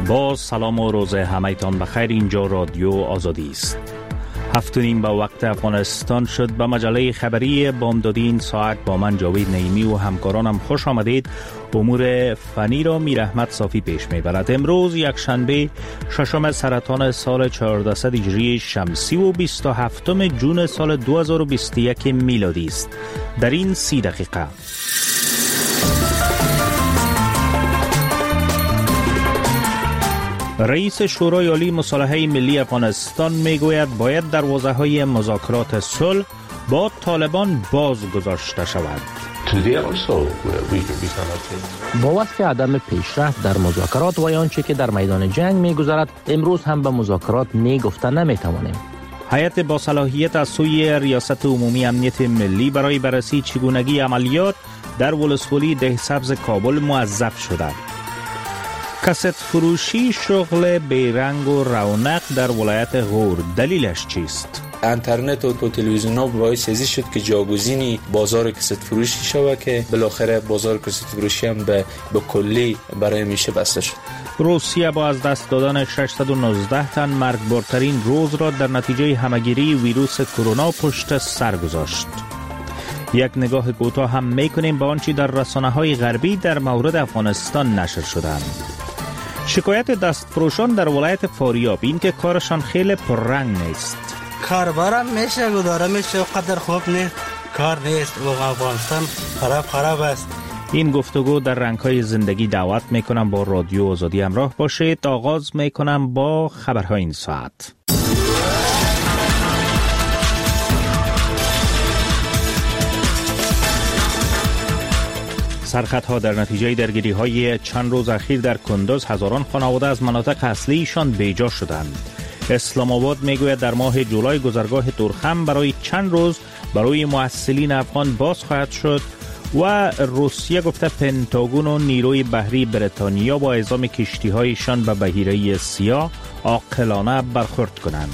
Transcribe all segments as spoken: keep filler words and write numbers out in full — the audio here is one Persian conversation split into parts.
با سلام و روز همه‌تان بخیر. اینجا رادیو آزادی است. هفت و نیم به وقت افغانستان شد. به مجله خبری بامدادی این ساعت با من جاوید نعیمی و همکارانم خوش آمدید. امور فنی را میر احمد صافی پیش میبرد. امروز یک شنبه ششم سرطان سال چهاردهصد هجری شمسی و بیست و هفتم جون سال دو هزار و بیست و یک میلادی است. در این سی دقیقه رئیس شورای عالی مصالحه ملی افغانستان میگوید باید دروازه‌های مذاکرات صلح با طالبان باز گذاشته شود. با وصف عدم پیشرفت در مذاکرات و آنچه که در میدان جنگ میگذرد، امروز هم به مذاکرات میگفته نمیتوانیم. هیئت با صلاحیت از سوی ریاست عمومی امنیت ملی برای بررسی چگونگی عملیات در ولسوالی ده سبز کابل موظف شده. کست فروشی شغل بیرنگ و رونق در ولایت غور، دلیلش چیست؟ اینترنت و تلویزیون ها باعث چیزی شد که جاگزینی بازار کست فروشی شود که بالاخره بازار کست فروشی هم به به کلی برای میشه بسته شد. روسیه با از دست دادن ششصد و نوزده تن مرگبارترین روز را در نتیجه همهگیری ویروس کرونا پشت سر گذاشت. یک نگاه کوتاه هم میکنیم به آنچه در رسانه‌های غربی در مورد افغانستان نشر شدند. شکایت دستفروشان در ولایت فاریاب این که کارشان خیلی پررنگ نیست. کاربارم میشه گذاره میشه قدر خوب نیست، کار نیست و افغانستان خراب خراب است. این گفتگو در رنگ‌های زندگی دعوت میکنم با رادیو آزادی همراه باشید. آغاز میکنم با خبرهای این ساعت. سرخطها در نتیجه درگیری‌های چند روز اخیر در کندوز هزاران خانواده از مناطق اصلیشان بیجا شدند. اسلام آباد میگوید در ماه جولای گذرگاه تورخم برای چند روز برای محصلین افغان باز خواهد شد و روسیه گفته پنتاگون و نیروی بحری بریتانیا با اعزام کشتی‌هایشان به بحیره سیاه عاقلانه برخورد کنند.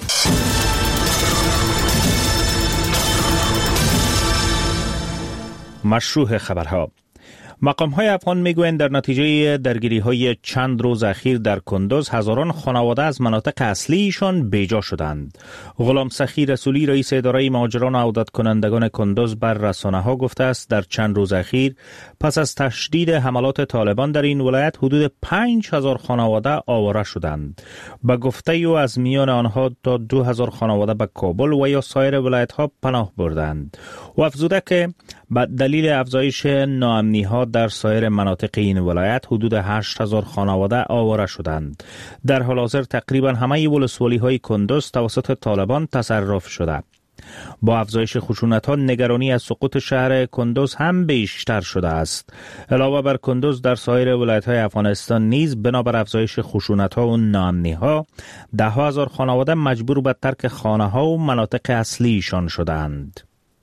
مشروع خبرها. مقام‌های افغان میگویند در نتیجه درگیری‌های چند روز اخیر در کندوز هزاران خانواده از مناطق اصلیشان بیجا شدند. غلام سخی رسولی رئیس اداره مهاجران و عودت کنندگان کندوز بر رسانه‌ها گفته است در چند روز اخیر پس از تشدید حملات طالبان در این ولایت حدود پنج هزار خانواده آواره شدند. به گفته او از میان آنها تا دو هزار خانواده به کابل و یا سایر ولایت‌ها پناه بردند. و افزوده که به دلیل افزایش ناامنی‌ها در سایر مناطق این ولایت حدود هشت هزار خانواده آواره شدند. در حال حاضر تقریبا همه ولسوالی‌های کندوز توسط طالبان تصرف شده. با افزایش خشونت‌ها نگرانی از سقوط شهر کندوز هم بیشتر شده است. علاوه بر کندوز در سایر ولایت‌های افغانستان نیز بنابر افزایش خشونت‌ها و ناامنی‌ها ده هزار خانواده مجبور به ترک خانه‌ها و مناطق اصلیشان شدند.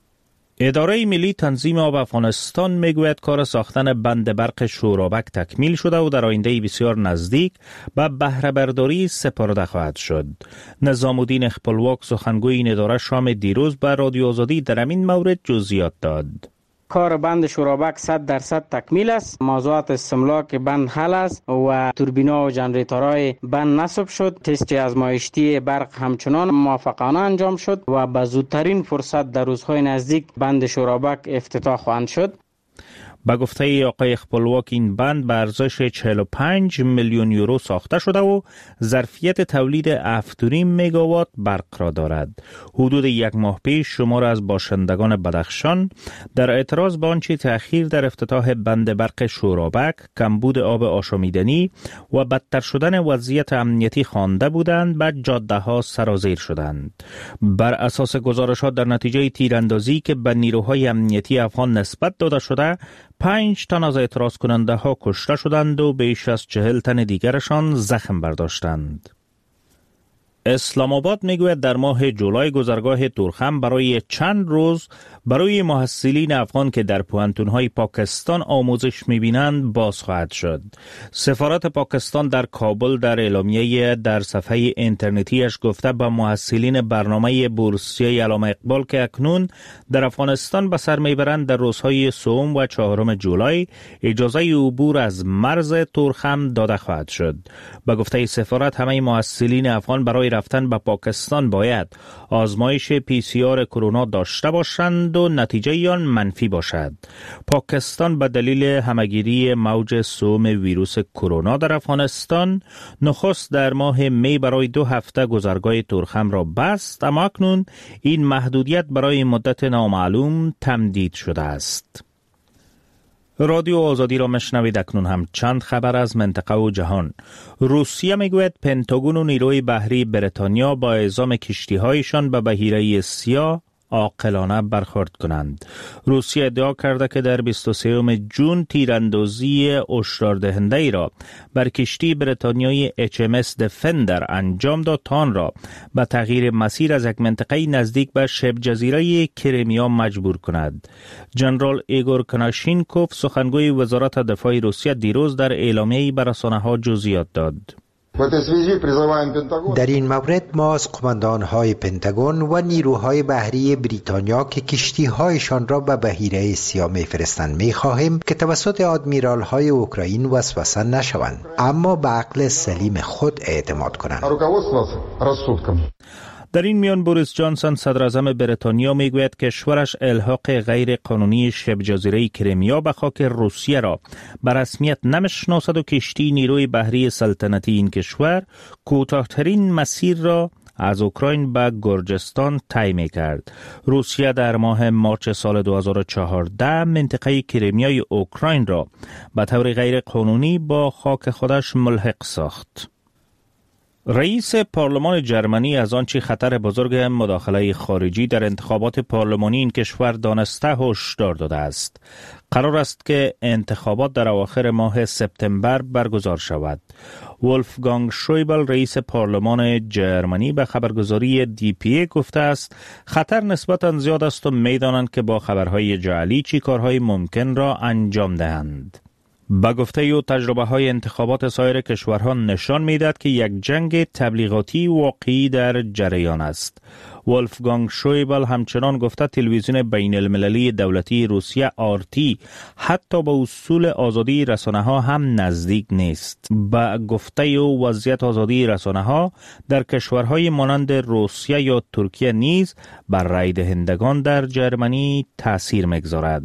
اداره ملی تنظیم آب افغانستان میگوید کار ساختن بند برق شورابک تکمیل شده و در آینده بسیار نزدیک به بهره برداری سپرده خواهد شد. نظام الدین خپلواک سخنگوی این اداره شام دیروز به رادیو آزادی در این مورد جزئیات داد. کار بند شورابک صد درصد تکمیل است. موضوعات استملاک بند حل است و توربینا و جنریتورهای بند نصب شد. تست آزمایشتی برق همچنان موافقانه انجام شد و به زودترین فرصت در روزهای نزدیک بند شورابک افتتاح خواهد شد. با گفته آقای خپلواک این بند به ارزش چهل و پنج میلیون یورو ساخته شده و ظرفیت تولید هفت و نیم مگاوات برق را دارد. حدود یک ماه پیش شمار از باشندگان بدخشان در اعتراض به آنچه تأخیر در افتتاح بند برق شورابک، کمبود آب آشامیدنی و بدتر شدن وضعیت امنیتی خوانده بودند به جاده ها سرازیر شدند. بر اساس گزارشات در نتیجه تیراندازی که به نیروهای امنیتی افغان نسبت داده شده، پنج تن از اعتراض کننده ها کشته شدند و بیش از چهل تن دیگرشان زخم برداشتند. اسلام آباد میگوید در ماه جولای گذرگاه تورخم برای چند روز برای محصلین افغان که در پوهنتون‌های پاکستان آموزش می‌بینند باز خواهد شد. سفارت پاکستان در کابل در اعلامیه در صفحه اینترنتیش گفته به محصلین برنامه بورسیه علامه اقبال که اکنون در افغانستان به سر میبرند در روزهای سوم و چهارم جولای اجازه عبور از مرز تورخم داده خواهد شد. به گفته سفارت همه محصلین افغان برای رفتن به پاکستان باید آزمایش پی سی آر کرونا داشته باشند و نتیجه آن منفی باشد. پاکستان به دلیل همگیری موج سوم ویروس کرونا در افغانستان نخست در ماه می برای دو هفته گذرگاه تورخم را بست، اما اکنون این محدودیت برای مدت نامعلوم تمدید شده است. رادیو آزادی را مشنوید. اکنون هم چند خبر از منطقه و جهان. روسیه میگوید پنتاگون و نیروی بحری بریتانیا با اعزام کشتی‌هایشان به بحیره سیاه عاقلانه برخورد کنند. روسیه ادعا کرده که در بیست و سوم ژوئن تیراندازی هشداردهنده ای را بر کشتی بریتانیایی اچ ام اس دفندر انجام داد تا آن را به تغییر مسیر از یک منطقه نزدیک به شبه جزیره کریمیا مجبور کند. جنرال ایگور کناشینکوف سخنگوی وزارت دفاع روسیه دیروز در اعلامیه‌ای به رسانه‌ها جزئیات داد. در این مورد ما از قماندان‌های پنتاگون و نیروهای بحری بریتانیا که کشتی‌هایشان را به بحیره سیاه می‌فرستند می‌خواهیم که توسط آدمیرال‌های اوکراین وسوسه نشوند، اما به عقل سلیم خود اعتماد کنند. در این میان بوریس جانسون صدر اعظم بریتانیا میگوید که کشورش الحاق غیر قانونی شبه جزیره کریمیا به خاک روسیه را به رسمیت نمیشناسد و کشتی نیروی بحری سلطنتی این کشور کوتاه‌ترین مسیر را از اوکراین به گرجستان طی می‌کرد. روسیه در ماه مارچ سال دو هزار و چهارده منطقه کریمیای اوکراین را به طور غیر قانونی با خاک خودش ملحق ساخت. رئیس پارلمان جرمنی از آنچه خطر بزرگ مداخله خارجی در انتخابات پارلمانی این کشور دانسته هشدار داده است. قرار است که انتخابات در اواخر ماه سپتامبر برگزار شود. ولفگانگ شویبل رئیس پارلمان جرمنی به خبرگزاری دی پی ای گفته است خطر نسبتاً زیاد است و می‌دانند که با خبرهای جعلی چی کارهای ممکن را انجام دهند. با گفته او تجربه های انتخابات سایر کشورها نشان می‌دهد که یک جنگ تبلیغاتی واقعی در جریان است. ولفگانگ شویبل همچنان گفته تلویزیون بین المللی دولتی روسیه آرتی حتی به اصول آزادی رسانه ها هم نزدیک نیست. با گفته او وضعیت آزادی رسانه ها در کشورهای مانند روسیه یا ترکیه نیز بر رای دهندگان در جرمنی تأثیر می‌گذارد.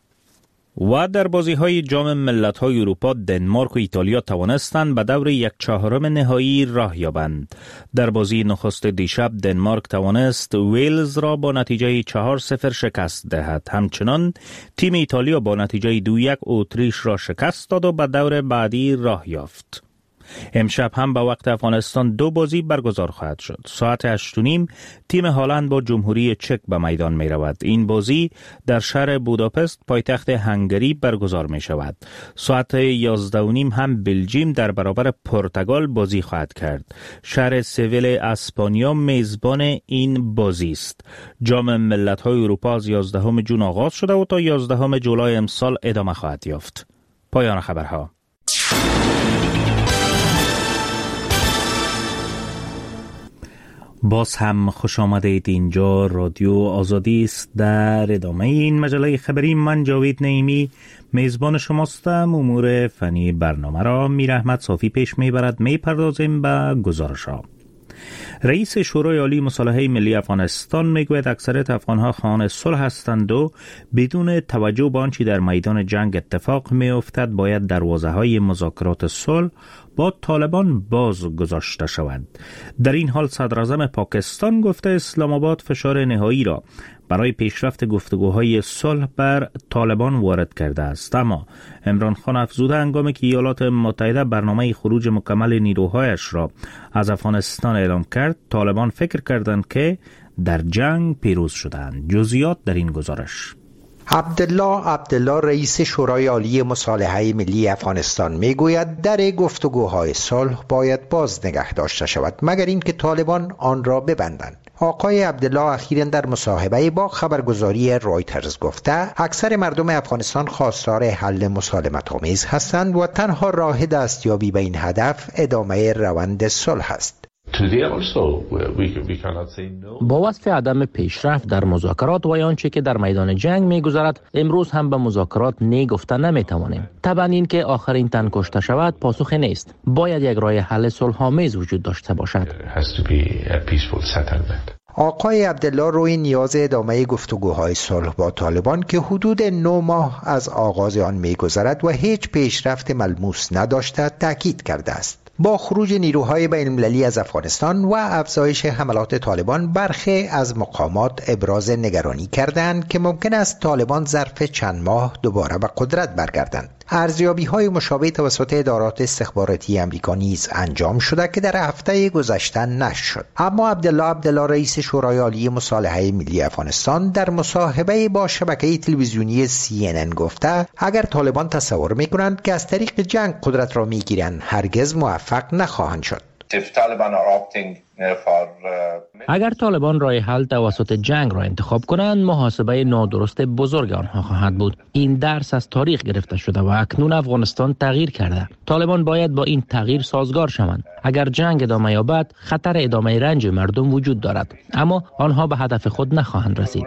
و در بازی‌های جام ملت‌های اروپا دنمارک و ایتالیا توانستند به دور یک چهارم نهایی راه یابند. در بازی نخست دیشب دنمارک توانست ویلز را با نتیجه چهار صفر شکست دهد. همچنان تیم ایتالیا با نتیجه دو یک اتریش را شکست داد و به دور بعدی راه یافت. امشب هم به وقت افغانستان دو بازی برگزار خواهد شد. ساعت هشت و نیم تیم هلند با جمهوری چک به میدان می رود. این بازی در شهر بوداپست پایتخت هنگری برگزار می شود. ساعت یازده و نیم هم بلژیم در برابر پرتغال بازی خواهد کرد. شهر سویل اسپانیا میزبان این بازی است. جام ملت‌های اروپا از یازدهم ژوئن آغاز شده و تا یازدهم جولای امسال ادامه خواهد یافت. پایان خبرها. باز هم خوش آمدید. اینجا رادیو آزادی است. در ادامه این مجله خبری من جاوید نعیمی میزبان شماستم. امور فنی برنامه را میر احمد صافی پیش میبرد. میپردازیم به گزارش ها. رئیس شورای عالی مصالحه ملی افغانستان میگوید اکثریت افغانها خواهان صلح هستند و بدون توجه به آنچه در میدان جنگ اتفاق میافتد باید دروازه‌های مذاکرات صلح با طالبان باز گذاشته شود. در این حال صدر اعظم پاکستان گفته اسلام آباد فشار نهایی را برای پیشرفت گفتگوهای صلح بر طالبان وارد کرده است، اما عمران خان افزوده هنگامی که ایالات متحده برنامه خروج مکمل نیروهایش را از افغانستان اعلام کرد طالبان فکر کردند که در جنگ پیروز شدند. جزئیات در این گزارش. عبدالله عبدالله رئیس شورای عالی مصالحه ملی افغانستان میگوید در گفتگوهای صلح باید باز نگه داشته شود مگر اینکه طالبان آن را ببندند. آقای عبدالله اخیراً در مصاحبه با خبرگزاری رایترز گفته اکثر مردم افغانستان خواستار حل مسالمت‌آمیز هستند و تنها راه دستیابی به این هدف ادامه روند صلح است. با وصف عدم پیشرفت در مذاکرات و آنچه که در میدان جنگ می‌گذرد، امروز هم به مذاکرات نه گفته نمی‌توانیم. طبعا این که آخرین تن کشته شود پاسخ نیست. باید یک راه حل صلح‌آمیز وجود داشته باشد. آقای عبدالله روی نیاز ادامه گفتگوهای صلح با طالبان که حدود نه ماه از آغاز آن می‌گذرد و هیچ پیشرفت ملموس نداشته تاکید کرده است. با خروج نیروهای بین المللی از افغانستان و افزایش حملات طالبان، برخی از مقامات ابراز نگرانی کردند که ممکن است طالبان ظرف چند ماه دوباره به قدرت برگردند. ارزیابی‌های مشابه توسط ادارات استخباراتی آمریکا نیز انجام شده که در هفته گذشته نشر شد. اما عبدالله عبدالله رئیس شورای عالی مصالحه ملی افغانستان در مصاحبه با شبکه تلویزیونی سی ان ان گفته اگر طالبان تصور می‌کنند که از طریق جنگ قدرت را می‌گیرند، هرگز موفق نخواهند شد. اگر طالبان راه حل توسط جنگ را انتخاب کنند، محاسبه نادرست بزرگ آنها خواهد بود. این درس از تاریخ گرفته شده و اکنون افغانستان تغییر کرده. طالبان باید با این تغییر سازگار شوند. اگر جنگ ادامه یابد، خطر ادامه رنج مردم وجود دارد، اما آنها به هدف خود نخواهند رسید.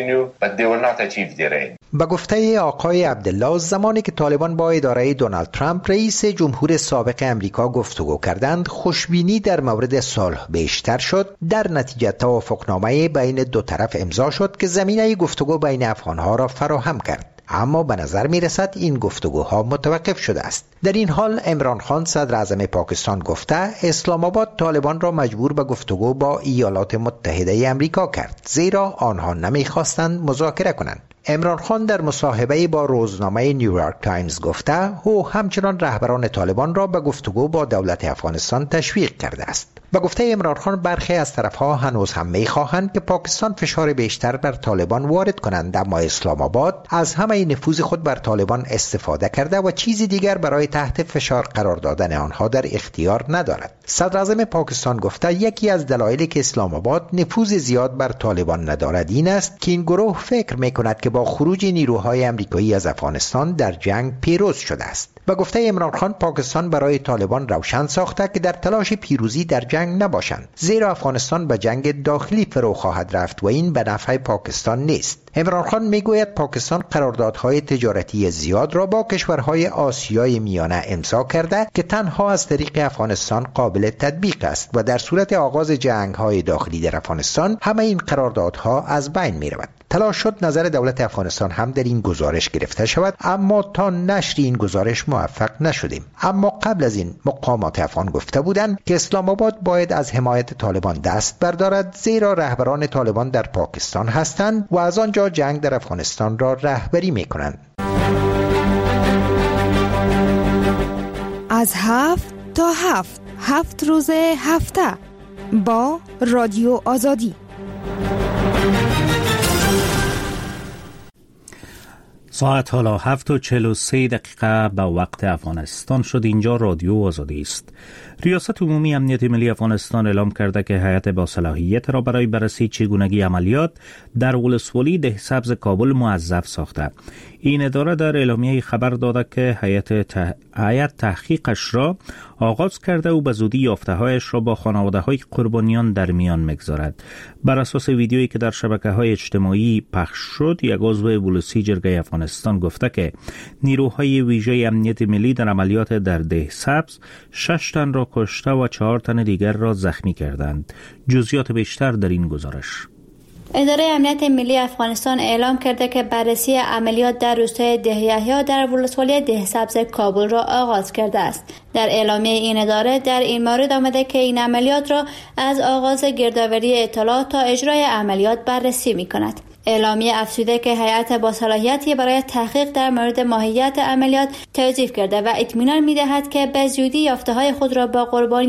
با گفته آقای عبدالله، زمانی که طالبان با اداره دونالد ترامپ رئیس جمهور سابق امریکا گفتگو کردند، خوشبینی در مورد صلح بیشتر شد. در نتیجه توافقنامه بین دو طرف امضا شد که زمینه گفتگو بین افغانها را فراهم کرد. اما به نظر می رسد این گفتگوها متوقف شده است. در این حال عمران خان صدر اعظم پاکستان گفته اسلام آباد طالبان را مجبور به گفتگو با ایالات متحده آمریکا کرد، زیرا آنها نمی خواستند مذاکره کنند. عمران خان در مصاحبه با روزنامه نیویورک تایمز گفته او همچنان رهبران طالبان را به گفتگو با دولت افغانستان تشویق کرده است. با گفته عمران خان برخی از طرفها هنوز هم می‌خواهند که پاکستان فشار بیشتر بر طالبان وارد کنند، اما اسلام آباد از همه نفوذ خود بر طالبان استفاده کرده و چیزی دیگر برای تحت فشار قرار دادن آنها در اختیار ندارد. صدر اعظم پاکستان گفته یکی از دلایلی که اسلام آباد نفوذ زیاد بر طالبان ندارد این است که این گروه فکر می‌کند که با خروج نیروهای آمریکایی از افغانستان در جنگ پیروز شده است. با گفته عمران خان پاکستان برای طالبان روشن ساخته که در تلاش پیروزی در جنگ نباشند، زیرا افغانستان به جنگ داخلی فرو خواهد رفت و این به نفع پاکستان نیست. عمران خان میگوید پاکستان قراردادهای تجارتی زیاد را با کشورهای آسیای میانه امضا کرده که تنها از طریق افغانستان قابل تطبیق است و در صورت آغاز جنگ‌های داخلی در افغانستان همه این قراردادها از بین می‌رود. تلاش شد نظر دولت افغانستان هم در این گزارش گرفته شود، اما تا نشر این گزارش موفق نشدیم. اما قبل از این مقامات افغان گفته بودند که اسلام آباد باید از حمایت طالبان دست بردارد، زیرا رهبران طالبان در پاکستان هستند و از آنجا جنگ در افغانستان را رهبری می‌کنند. از هفت تا هفت هفت روز هفته با رادیو آزادی. ساعت حالا هفت و چهل و سه دقیقه به وقت افغانستان شد. اینجا رادیو آزادی است. ریاست عمومی امنیت ملی افغانستان اعلام کرده که هیئت با صلاحیت را برای بررسی چگونگی عملیات در ولسوالی ده سبز کابل موظف ساخته. این اداره در اعلامیه خبر داده که هیئت ته... هیئت تحقیقش را آغاز کرده و به زودی یافته‌هایش را با خانواده‌های قربانیان در میان می‌گذارد. بر اساس ویدیویی که در شبکه‌های اجتماعی پخش شد، یک عضو ولسی جرگه افغانستان گفته که نیروهای ویژه امنیت ملی در عملیات در ده سبز شش تن را کشته و چهار تن دیگر را زخمی کردند. جزئیات بیشتر در این گزارش. اداره امنیت ملی افغانستان اعلام کرده که بررسی عملیات در روستای ده یحیی در ولسوالی ده سبز کابل را آغاز کرده است. در اعلامیه این اداره در این مورد آمده که این عملیات را از آغاز گردآوری اطلاعات تا اجرای عملیات بررسی می‌کند. اعلامیه افزوده که هیئت با صلاحیتی برای تحقیق در مورد ماهیت عملیات توصیف کرده و اطمینان می‌دهد که به زودی یافته‌های خود را با قربانیان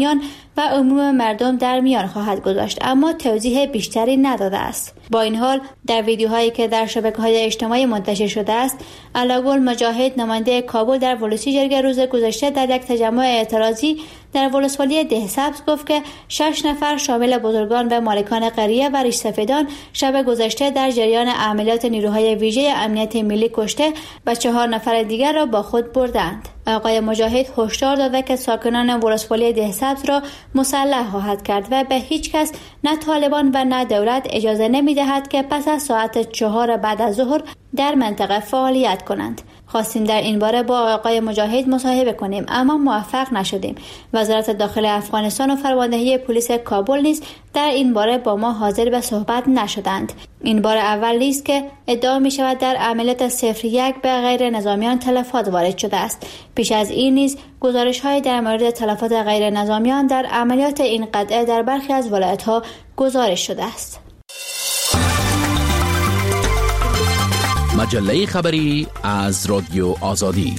و عموم مردم در میان خواهد گذاشت، اما توضیح بیشتری نداده است. با این حال در ویدیوهایی که در شبکه‌های اجتماعی منتشر شده است، علاگل مجاهد نماینده کابل در ولسی جرگه روز گذشته در یک تجمع اعتراضی در ولسوالی دهسبز گفت که شش نفر شامل بزرگان و مالکان قریه و ریش سفیدان شب گذشته در جریان عملیات نیروهای ویژه امنیت ملی کشته و چهار نفر دیگر را با خود بردند. آقای مجاهد هشدار داده که ساکنان ولسوالی دهسبز را مسلح خواهد کرد و به هیچ کس، نه طالبان و نه دولت، اجازه نمی‌دهد که پس از ساعت چهار بعد از ظهر در منطقه فعالیت کنند. خواستیم در این باره با آقای مجاهد مصاحبه کنیم اما موفق نشدیم. وزارت داخلی افغانستان و فرماندهی پلیس کابل نیز در این باره با ما حاضر به صحبت نشدند. این بار اول نیست که ادعا می شود در عملیات صفر یک به غیر نظامیان تلفات وارد شده است. پیش از این نیز گزارش های در مورد تلفات غیر نظامیان در عملیات این قطعه در برخی از ولایت ها گزارش شده است. مجله خبری از رادیو آزادی.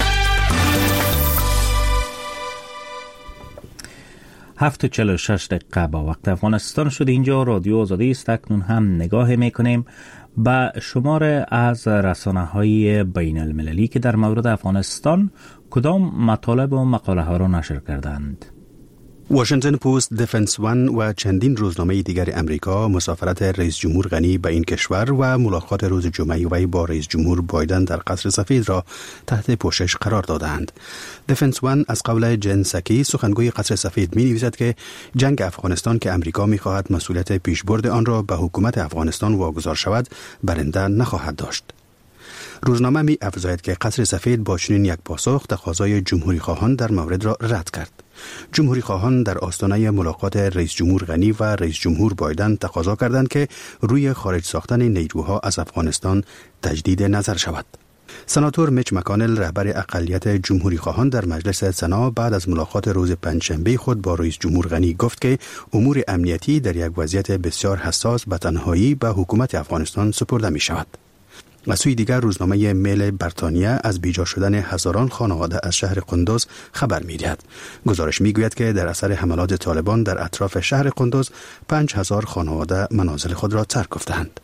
هفت و چل و شش دقیقه با وقت افغانستان شد. اینجا رادیو آزادی است. اکنون هم نگاه میکنیم به شمار از رسانه های بین المللی که در مورد افغانستان کدام مطالب و مقاله ها را نشر کردند. واشنگتن پست، دفنس ون و چندین روزنامه دیگر امریکا مسافرت رئیس جمهور غنی به این کشور و ملاقات روز جمعه وی با رئیس جمهور بایدن در قصر سفید را تحت پوشش قرار دادند. دفنس ون از قول جن سکی، سخنگوی قصر سفید، می نویسد که جنگ افغانستان که امریکا می خواهد مسئولیت پیشبرد آن را به حکومت افغانستان واگذار شود برنده نخواهد داشت. روزنامه می افزاید که قصر سفید با چنین یک پاسخ تقاضای جمهوری خواهان در مورد را رد کرد. جمهوری خواهان در آستانه ملاقات رئیس جمهور غنی و رئیس جمهور بایدن تقاضا کردند که روی خارج ساختن نیروها از افغانستان تجدید نظر شود. سناتور میچ مکانل، رهبر اقلیت جمهوری خواهان در مجلس سنا، بعد از ملاقات روز پنجشنبه خود با رئیس جمهور غنی گفت که امور امنیتی در یک وضعیت بسیار حساس به تنهایی به حکومت افغانستان سپرده می شود. از سوی دیگر روزنامه میل بریتانیا از بیجا شدن هزاران خانواده از شهر قندوز خبر می‌دهد. گزارش می‌گوید که در اثر حملات طالبان در اطراف شهر قندوز پنج هزار خانواده منازل خود را ترک گفتند.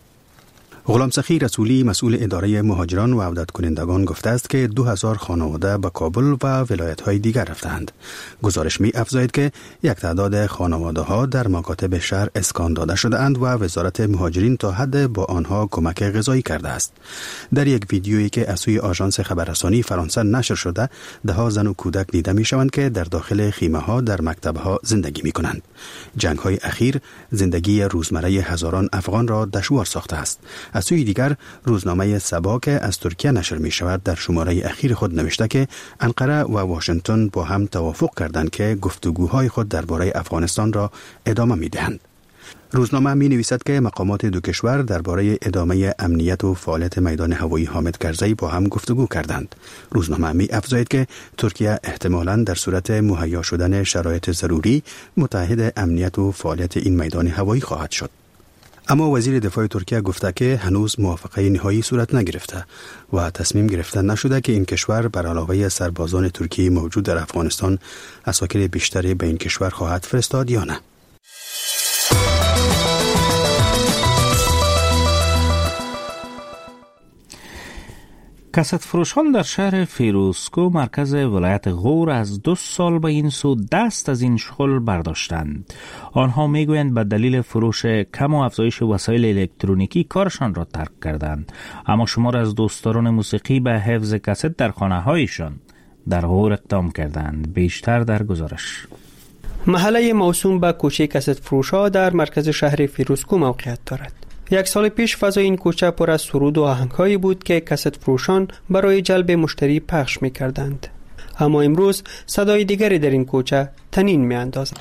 غلام سخی رسولی، مسئول اداره مهاجران و عودت کنندگان، گفته است که دو هزار خانواده به کابل و ولایت‌های دیگر رفتند. گزارش می افزاید که یک تعداد خانواده‌ها در مکاتب شهر اسکان داده شده‌اند و وزارت مهاجرین تا حد با آنها کمک غذایی کرده است. در یک ویدیویی که از سوی آژانس خبررسانی فرانسه نشر شده، ده‌ها زن و کودک دیده می‌شوند که در داخل خیمه‌ها در مکتب‌ها زندگی می‌کنند. جنگ‌های اخیر زندگی روزمره هزاران افغان را دشوار ساخته است. از سوی دیگر روزنامه سبا که از ترکیه نشر می شود در شماره اخیر خود نوشته که انقره و واشنگتن با هم توافق کردند که گفتگوهای خود درباره افغانستان را ادامه می دهند. روزنامه می نویسد که مقامات دو کشور درباره ادامه امنیت و فعالیت میدان هوایی حامد کرزی با هم گفتگو کردند. روزنامه می افزاید که ترکیه احتمالاً در صورت مهیا شدن شرایط ضروری متحد امنیت و فعالیت این میدان هوایی خواهد شد. اما وزیر دفاع ترکیه گفته که هنوز موافقه نهایی صورت نگرفته و تصمیم گرفته نشده که این کشور بر علاوه سربازان ترکیه موجود در افغانستان عساکر بیشتری به این کشور خواهد فرستاد یا نه. کسد فروشان در شهر فیروزکو مرکز ولایت غور از دو سال به این سو دست از این شغل برداشتند. آنها میگویند به دلیل فروش کم و افزایش وسایل الکترونیکی کارشان را ترک کردند، اما شمار از دوستداران موسیقی به حفظ کست در خانه هایشان در غور اقدام کردند. بیشتر در گزارش. محله موسوم به کوچه کست فروشا در مرکز شهر فیروزکو موقعیت دارد. یک سال پیش فضای این کوچه پر از سرود و آهنگ‌هایی بود که کست فروشان برای جلب مشتری پخش می‌کردند. اما امروز صدای دیگری در این کوچه طنین می‌اندازد.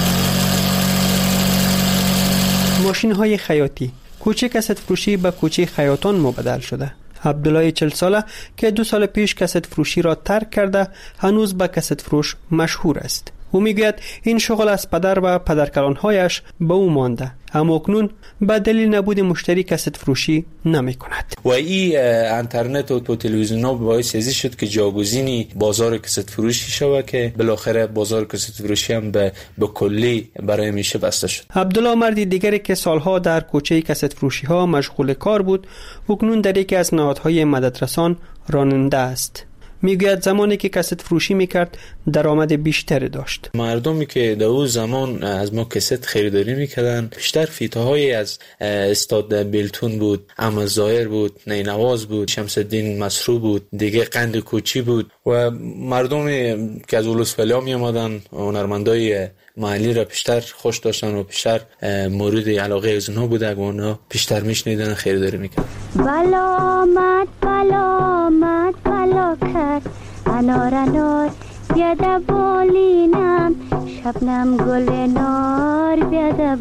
ماشین‌های خیاطی. کوچه کست فروشی به کوچه خیاطان مبدل شده. عبدالله چهل ساله که دو سال پیش کست فروشی را ترک کرده هنوز به کست فروش مشهور است. او میگوید این شغل از پدر و پدرکلانهایش به او مانده، اما اکنون به دلیل نبود مشتری کست فروشی نمی کند. و این اینترنت و تلویزیون ها باعث ازی شد که جاگزینی بازار کست فروشی شود که بالاخره بازار کست فروشی هم به به کلی برای میشه بسته شد. عبدالله مردی دیگری که سالها در کوچه کست فروشی ها مشغول کار بود، اکنون در یکی از نهادهای مددرسان راننده است. میگوید زمانی که کست فروشی میکرد درآمد بیشتری داشت. مردمی که در اون زمان از ما کست خریداری میکردن بیشتر فیتاهای از استاد بیلتون بود، احمد ظاهر بود، نینواز بود، شمس الدین مسرو بود، دیگه قند کوچی بود و مردمی که از ولسوالی می آمدن هنرمندای محلی را بیشتر خوش داشتن و بیشتر مورد علاقه از اونها بوده و اونها بیشتر میشنیدن خریداری میکردن. بلامت بلامت بلا کرد انار انار بیاده بالینم شبنم گل نار بیاده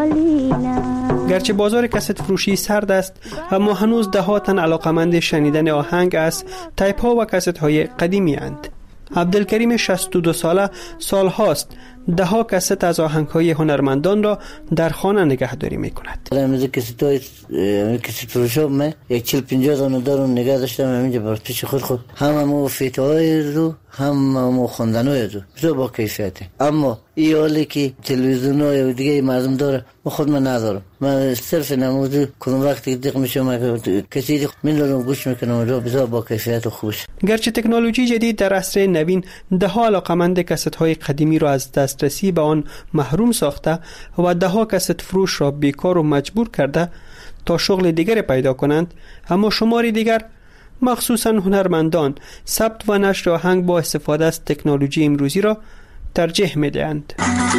بالینم. گرچه بازار کست فروشی سرد است، اما هنوز ده ها تن علاقمند شنیدن آهنگ از تایپ ها و کست های قدیمی اند. عبدالکریم شصت و دو ساله سال هاست ده ها کست از آهنگ های هنرمندان را در خانه نگهداری می کند. من کست های کست فروشا من یک چل پنجاه دانه دارم نگه داشتم همینجا بر پیش خود خود هم همو فیت های رو هم همو خوندن های رو بسیار با کیفیته. اما این حالی که تلویزیون های دیگه مردم داره من خود من ندارم. من صرف نموزو کنم وقتی دیگه میشم کسی دیگه من دارم گوش میکنم رو بسیار با کیفیت و خوش. گرچه تکنولوژی جدید در عصر نوین ده ها علاقمند کست های قدیمی را از دسترسی به آن محروم ساخته و ده ها کست فروش را بیکار و مجبور کرده تا شغل دیگر پیدا کنند، اما شماری دیگر مخصوصا هنرمندان ثبت و نشر آهنگ با استفاده از تکنولوژی امروزی را ترجیح می‌دهند.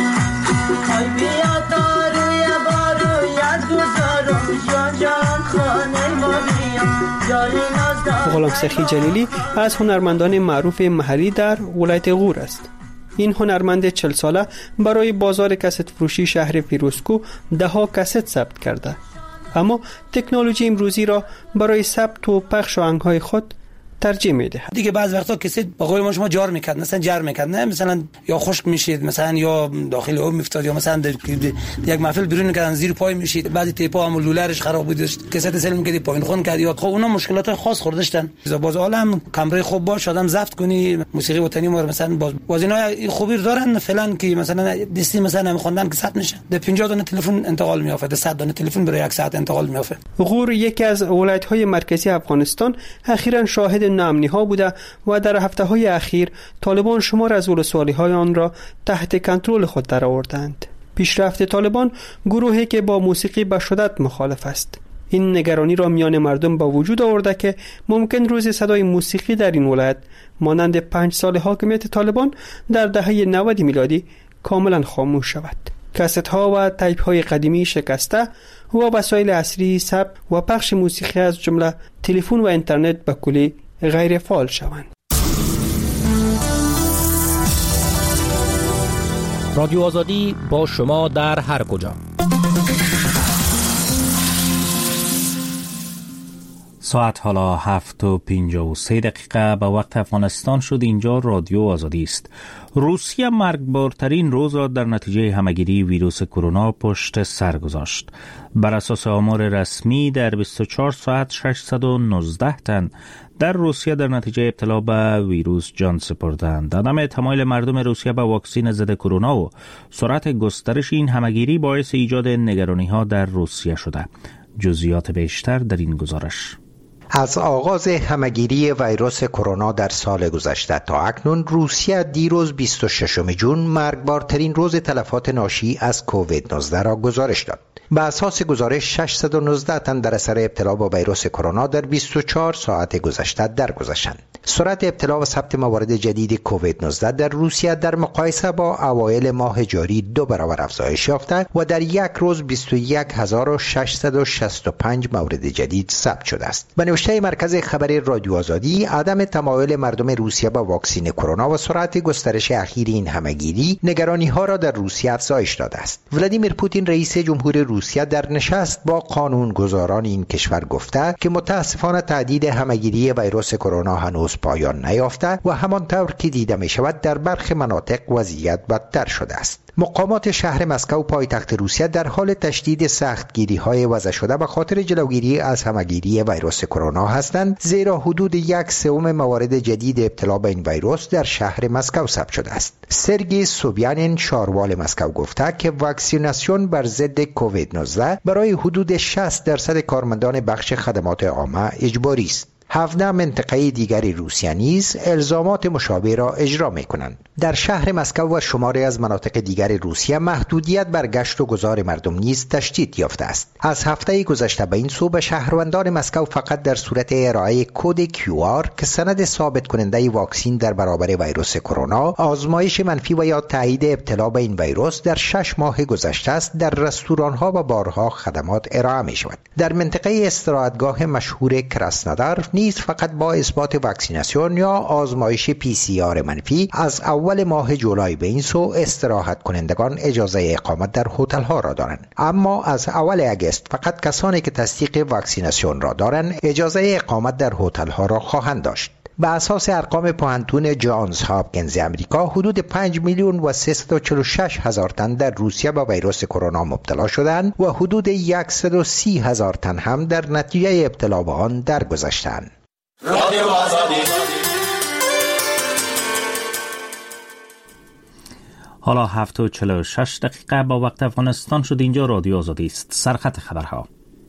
غلام سخی جلیلی از هنرمندان معروف محلی در ولایت غور است. این هنرمند چهل ساله برای بازار کست فروشی شهر فیروزکو ده ها کست ثبت کرده، اما تکنولوژی امروزی را برای ثبت و پخش آهنگ‌های خود ترجیح میده. دیگه بعض وقتا کسی با قول ما شما جار میکرد، مثلا جر میکرد، نه مثلا یا خشک میشید، مثلا یا داخل آب میفتاد، یا مثلا در یک محفل بیرون میکردن زیر پای میشید، بعضی تیپا هم لولرش خراب بود، کست سلم میکردی پایین خون کرد، یا خب اونا مشکلات خاص خوردشتن. باز عالم کمره خوب باش آدم زفت کنی موسیقی وطنی ما مثلا باز بازینا خوبی دارن فلان که مثلا دستی مثلا میخوندن که ثبت میشه، در پنجاه دانه تلفن انتقال میافته، در صد دانه تلفن برای یک ساعت انتقال میافته. غور یکی از ولایت‌های مرکزی افغانستان اخیراً شاهد ناامنی ها بوده و در هفته های اخیر طالبان شمار از ولسوالی های آن را تحت کنترل خود درآوردند. پیشرفت طالبان گروهی که با موسیقی به شدت مخالف است. این نگرانی را میان مردم با وجود آورده که ممکن روز صدای موسیقی در این ولایت مانند پنج سال حاکمیت طالبان در دهه نود میلادی کاملا خاموش شود. کست ها و تایپ های قدیمی شکسته و وسایل عصری ثبت و پخش موسیقی از جمله تلفن و اینترنت به کلی غیر فعال شوند. رادیو آزادی با شما در هر کجا. ساعت حالا هفت و پنجاه و سه دقیقه به وقت افغانستان شد. اینجا رادیو آزادی است. روسیه مرگبارترین روز را در نتیجه همهگیری ویروس کرونا پشت سر گذاشت. بر اساس آمار رسمی در بیست و چهار ساعت ششصد و نوزده تن در روسیه در نتیجه ابتلا به ویروس جان سپردند. عدم تمایل مردم روسیه به واکسن ضد کرونا و سرعت گسترش این همهگیری باعث ایجاد نگرانی‌ها در روسیه شده. جزئیات بیشتر در این گزارش. از آغاز همهگیری ویروس کرونا در سال گذشته تا اکنون روسیه دیروز بیست و ششم ژوئن مرگبارترین روز تلفات ناشی از کووید نوزده را گزارش داد. به اساس گزارش ششصد و نوزده تن در اثر ابتلا با ویروس کرونا در بیست و چهار ساعت گذشته درگذشتند. سرعت ابتلا و ثبت موارد جدید کووید نوزده در روسیه در مقایسه با اوایل ماه جاری دو برابر افزایش یافته و در یک روز بیست و یک هزار و ششصد و شصت و پنج مورد جدید ثبت شده است. به نوشته نوشته مرکز خبری رادیو آزادی، عدم تمایل مردم روسیه با واکسن کرونا و سرعت گسترش اخیر این همهگیری نگرانی ها را در روسیه افزایش داده است. ولادیمیر پوتین رئیس جمهور روسیه در نشست با قانونگذاران این کشور گفته که متاسفانه تهدید همهگیری ویروس کرونا هنوز پایان نیافته و همانطور که دیده می شود در برخی مناطق وضعیت بدتر شده است. مقامات شهر مسکو پایتخت روسیه در حال تشدید سختگیری های وضع شده به خاطر جلوگیری از همهگیری ویروس کرونا هستند، زیرا حدود یک سوم موارد جدید ابتلا به این ویروس در شهر مسکو ثبت شده است. سرگی سوبیانین شاروال مسکو گفته که واکسیناسیون بر ضد کووید نوزده برای حدود شصت درصد کارمندان بخش خدمات عامه اجباری است. هفده منطقه دیگری روسیه نیز الزامات مشابه را اجرا می کنند. در شهر مسکو و شماری از مناطق دیگر روسیه محدودیت بر گشت و گذار مردم نیز تشدید یافته است. از هفته گذشته به این سو به شهروندان مسکو فقط در صورت ارائه کد کیو آر که سند ثابت کننده واکسن در برابر ویروس کرونا، آزمایش منفی و یا تایید ابتلا به این ویروس در شش ماه گذشته است در رستوران‌ها و بارها خدمات ارائه می شود. در منطقه استراحتگاه مشهور کراسنودار نیز فقط با اثبات واکسیناسیون یا آزمایش پی سی آر منفی از اول ماه جولای به این سو استراحت کنندگان اجازه اقامت در هتل ها را دارند، اما از اول اگست فقط کسانی که تصدیق واکسیناسیون را دارند اجازه اقامت در هتل ها را خواهند داشت. به اساس ارقام پوهنتون جانز هاپکینز امریکا، حدود پنج میلیون و سیصد و چهل و شش هزار تن در روسیه با ویروس کرونا مبتلا شدند و حدود صد و سی هزار تن هم در نتیجه ابتلا به آن درگذشتند. رادیو آزادی. حالا هفت و چهل و شش دقیقه با وقت افغانستان شد. اینجا رادیو آزادی است. سرخط خبرها.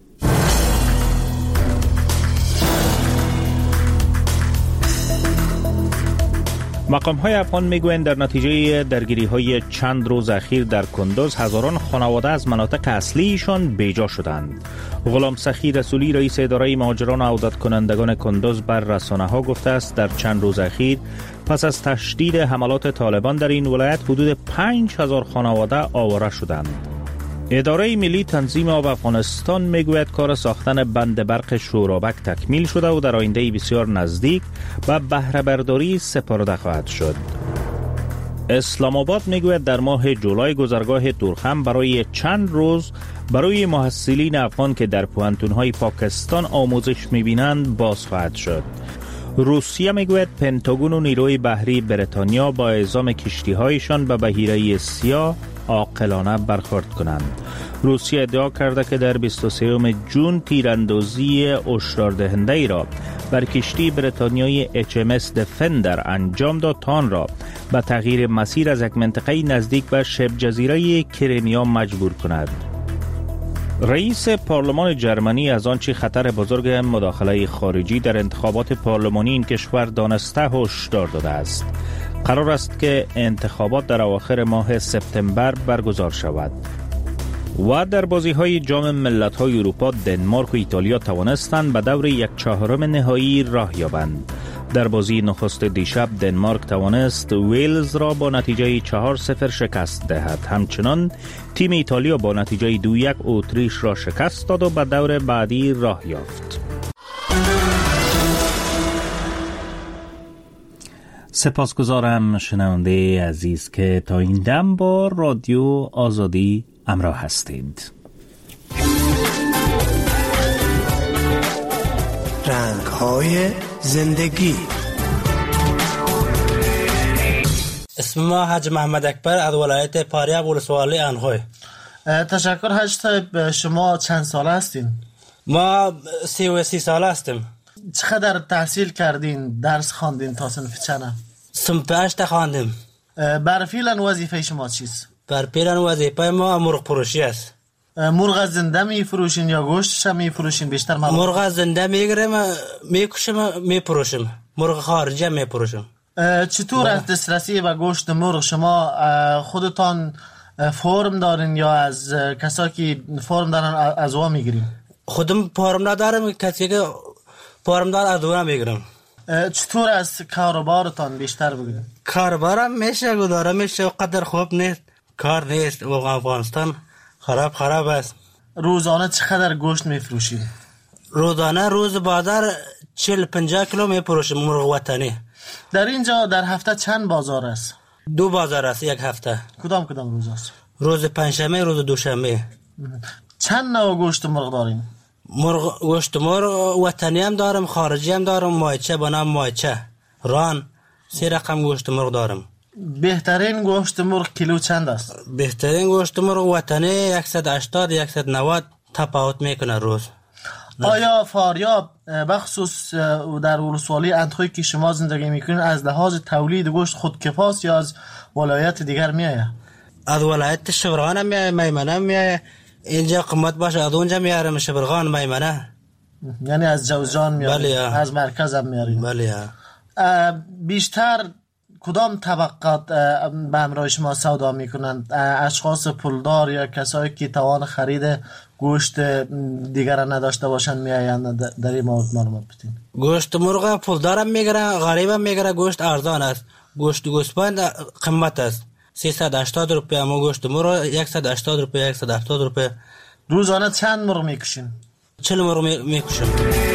مقام‌های افغان میگویند در نتیجه درگیری‌های چند روز اخیر در کندوز هزاران خانواده از مناطق اصلیشان بیجا شدند. غلام سخی رسولی رئیس اداره مهاجران و عودت کنندگان کندوز بر رسانه‌ها گفته است در چند روز اخیر پس از تشدید حملات طالبان در این ولایت حدود پنج هزار خانواده آواره شدند. اداره ملی تنظیم آب افغانستان میگوید کار ساختن بند برق شورابک تکمیل شده و در آینده بسیار نزدیک به بهره برداری سپرده خواهد شد. اسلام آباد میگوید در ماه جولای گذرگاه تورخم برای چند روز برای محصلین افغان که در پوهنتون‌های پاکستان آموزش می‌بینند باز خواهد شد. روسیه میگوید پنتاگون و نیروی بحری بریتانیا با اعزام کشتی‌هایشان به بحیره سیاه عاقلانه برخورد کنند. روسیه ادعا کرده که در بیست و سوم ژوئن تیراندازی هشداردهنده ای را بر کشتی بریتانیایی اچ ام اس دفندر انجام داد تا آن را به تغییر مسیر از یک منطقه نزدیک به شبه جزیره کریمیا مجبور کند. رئیس پارلمان جرمنی از آنچه خطر بزرگ مداخله خارجی در انتخابات پارلمانی این کشور دانسته هشدار داده است. قرار است که انتخابات در اواخر ماه سپتامبر برگزار شود. و در بازی‌های جام ملت‌های اروپا دنمارک و ایتالیا توانستند به دور یک چهارم نهایی راه یابند. در بازی نخست دیشب دنمارک توانست ویلز را با نتیجه چهار صفر شکست دهد. همچنان تیم ایتالیا با نتیجه دو یک اتریش را شکست داد و به دور بعدی راه یافت. سپاسگزارم شنونده عزیز که تا این دم با رادیو آزادی همراه هستید. رنگ‌های زندگی. اسم ما حاج محمد اکبر از ولایت پاریاب ولسوالی انخوی. تشکر حاج صاحب. شما چند ساله هستین؟ ما سی و سی ساله هستیم. چقدر تحصیل کردین؟ درس خواندین تا صنف چند؟ صنف هشت خواندیم. بر فعلا وظیفه شما چیست؟ بر فعلا وظیفه ما مرغ فروشی است. مرغ زنده می فروشین یا گوشتش می فروشین؟ بیشتر معلوم. مرغ زنده میگیریم میکشیم میفروشیم، مرغ خارجی میفروشیم. چطور از دسترسی به گوشت مرغ شما خودتان فرم دارین یا از کسایی که فرم دارن از اون میگیرین؟ خودم فرم ندارم، کسی که فرم داره از اون میگیرم. چطور از کاروبارتان بیشتر بگید؟ کاروبارم میشه گذاره میشه، قدر خوب نیست، کار نیست و افغانستان خراب خراب است. روزانه چقدر گوشت میفروشید؟ روزانه روز بازار چهل پنجاه کیلو میفروشیم مرغ وطنی. در اینجا در هفته چند بازار است؟ دو بازار است یک هفته. کدام کدام روز است؟ روز پنجشنبه، روز دوشنبه. چند نوع گوشت مرغ داریم؟ مرغ گوشت مرغ وطنی هم دارم، خارجی هم دارم، مایچه با نام مایچه، ران، سه رقم گوشت مرغ دارم. بهترین گوشت مرغ کیلو چند است؟ بهترین گوشت مرغ وطنی صد و هشتاد صد و نود تفاوت میکنه روز. آیا فاریاب بخصوص در ولسوالی اندخوی که شما زندگی میکنین از لحاظ تولید گوشت خودکفاست یا از ولایت دیگر میایه؟ از ولایت شبرغان هم میایه، میمنه هم میایه. اینجا قیمت باشه از اونجا میارم، شبرغان، میمنه. یعنی از جوزجان میاریم؟ بله. از مرکز هم میاریم؟ بله. بیشتر کدام طبقات به همراه شما سودا میکنند؟ اشخاص پولدار یا کسایی که توان خرید گوشت دیگر نداشته باشند میآیند؟ در این مورد معلومات بدین. گوشت مرغ پولدار هم میگیره، غریب هم میگیره. گوشت ارزان است. گوشت گوسفند قیمت است. سیصد و هشتاد روپیه، اما گوشت مرغ صد و هشتاد روپیه، صد و هفتاد روپیه. روزانه چند مرغ میکشین؟ چهل مرغ میکشم.